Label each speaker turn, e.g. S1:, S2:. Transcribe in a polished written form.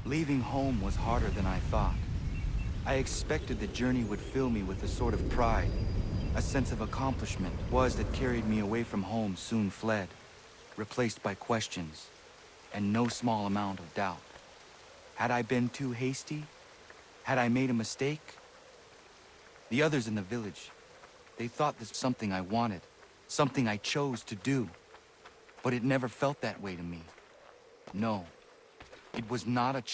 S1: Leaving home was harder than I thought. I expected the journey would fill me with a sort of pride. A sense of accomplishment was that carried me away from home soon fled, replaced by questions, and no small amount of doubt. Had I been too hasty? Had I made a mistake? The others in the village, they thought this was something I wanted, something I chose to do. But it never felt that way to me. No, it was not a